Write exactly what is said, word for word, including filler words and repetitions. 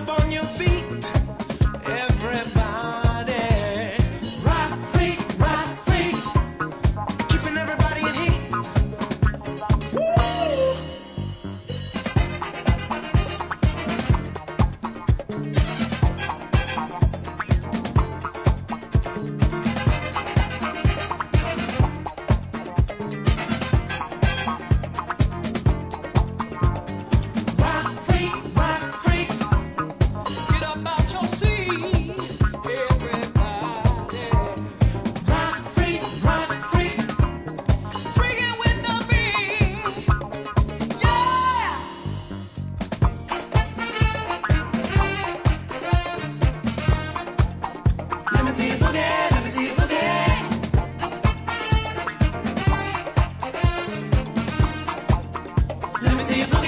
up on your feet, everybody. Rock freak, rock freak, keeping everybody in heat. Woo! Rock freak, rock freak, get up out your seat, everybody. Rock freak, rock freak, freaking with the beat, yeah. Let me see you boogie, let me see you boogie. Let me see you boogie.